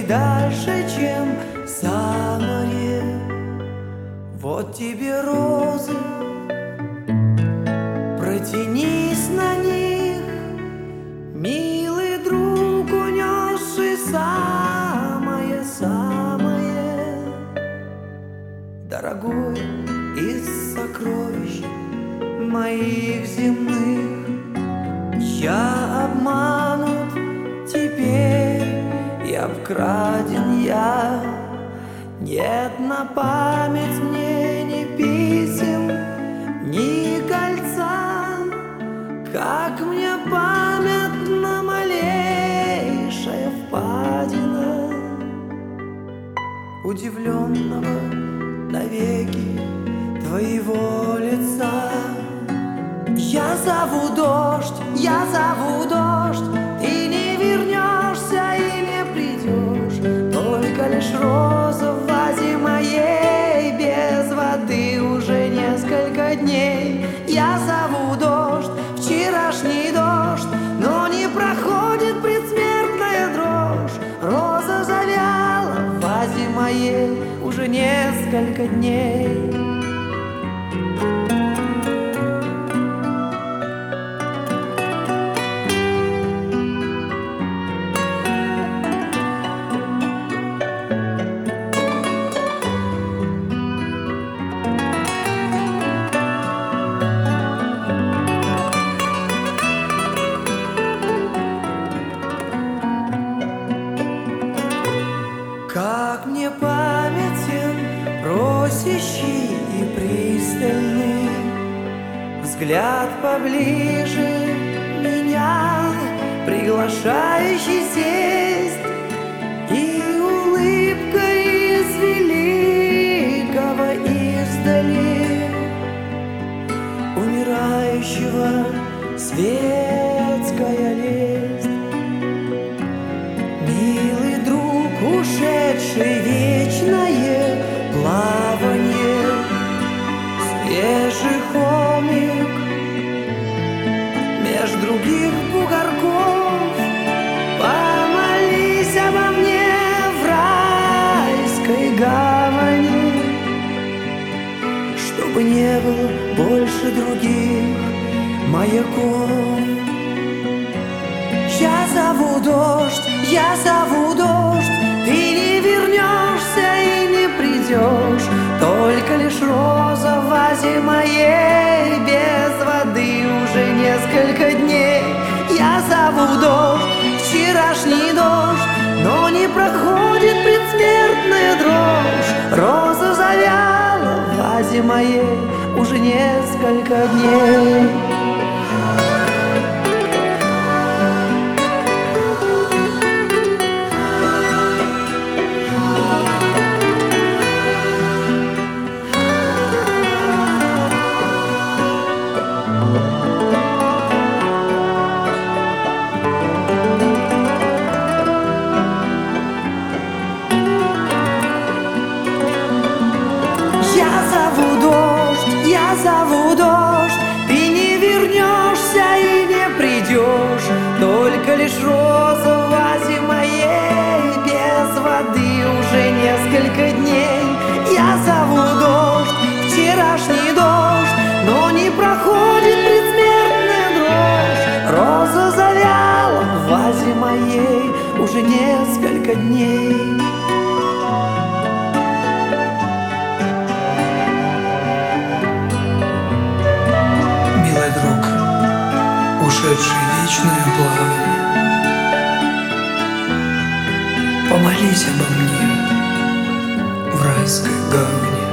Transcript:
дальше, чем за море. Вот тебе розы, протянись на них, милый друг, унесший самое-самое дорогое из сокровищ моих земных. Я обманут теперь, я обкраден, я. Нет на память мне ни писем, ни кольца, как мне памятна малейшая впадина удивленного навеки твоего лица. Я зову дождь, ты не вернешься и не придешь, только лишь роза в вазе моей, без воды уже несколько дней. Я зову дождь, вчерашний дождь, но не проходит предсмертная дрожь. Роза завяла в вазе моей уже несколько дней. Как мне памятен просящий и пристальный взгляд поближе меня, приглашающий сесть, и улыбка из великого издали умирающего светская лесть. Милый друг, ушедший вечное плавание, свежий холмик меж других бугорков, помолись обо мне в райской гавани, чтобы не было больше других маяков. Я зову дождь, ты не вернешься и не придешь, только лишь роза в вазе моей, без воды уже несколько дней. Я зову дождь, вчерашний дождь, но не проходит предсмертная дрожь. Роза завяла в вазе моей уже несколько дней. Я зову дождь, ты не вернешься и не придешь, только лишь роза в вазе моей, без воды уже несколько дней. Я зову дождь, вчерашний дождь, но не проходит предсмертная дрожь. Роза завяла в вазе моей уже несколько дней. Ушедший вечное плавание, помолись обо мне в райской гавани.